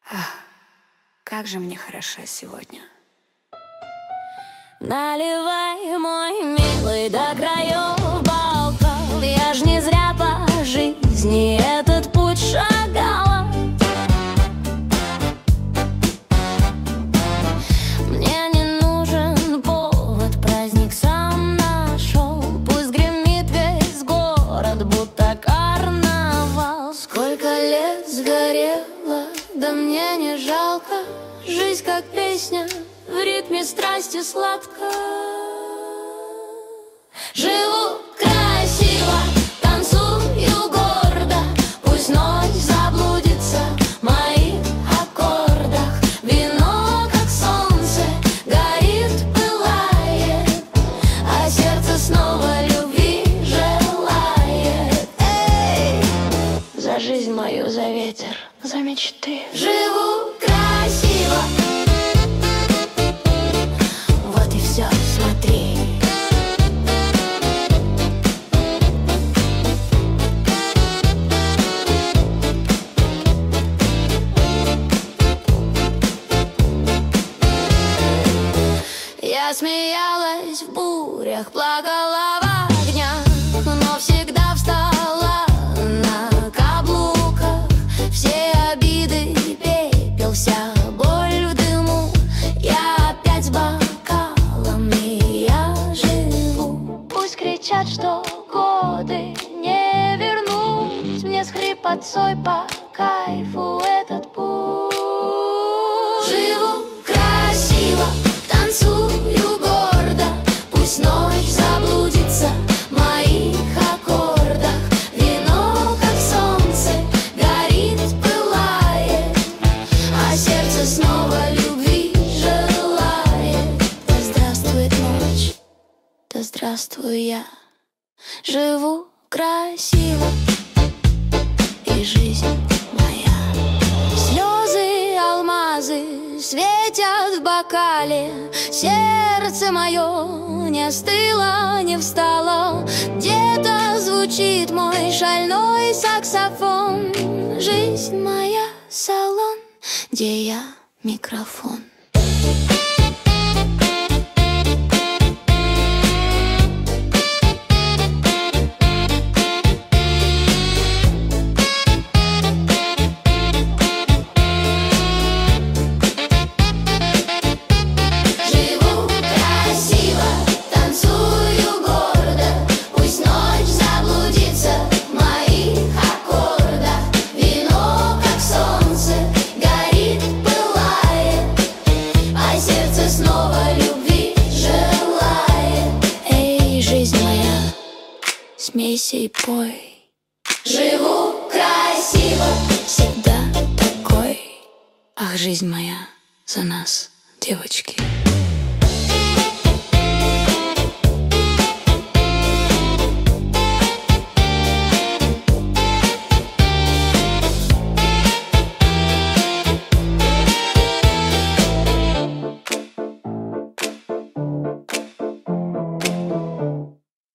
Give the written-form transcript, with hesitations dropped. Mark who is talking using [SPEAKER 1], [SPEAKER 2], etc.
[SPEAKER 1] Ах, как же мне хорошо сегодня.
[SPEAKER 2] Наливай, мой милый, до краев бокал. Я ж не зря по жизни этот путь шагала. Мне не нужен повод, праздник сам нашел. Пусть гремит весь город, будто карнавал. Сколько лет сгорело, да мне не жалко. Жизнь как песня, в ритме страсти сладко. Живу красиво, танцую гордо. Пусть ночь заблудится в моих аккордах. Вино, как солнце, горит, пылает, а сердце снова любви желает. Эй, за жизнь мою, за ветер, за мечты. Живу красиво. Вот и все, смотри. Я смеялась в бурях, плакала в огнях, но всегда встала на каблуках. Все обиды, пепел, вся боль в дыму. Я опять с бокалами, я живу. Пусть кричат, что годы не вернуть. Мне с хрипотцой по кайфу этот путь. Живу красиво, танцую гордо. Пусть ночь заблудится в моих аккордах. Вино, как солнце, горит, пылает, а сердце снова любви желает. Да здравствует ночь, да здравствуй я. Живу красиво, и жизнь моя. Слезы, алмазы светят в бокале. Сердце мое не остыло, не встало. Где-то звучит мой шальной саксофон. Жизнь моя — салон, где я — микрофон. Снова любви желает. Эй, жизнь моя, смейся и пой. Живу красиво, всегда такой. Ах, жизнь моя, за нас, девочки.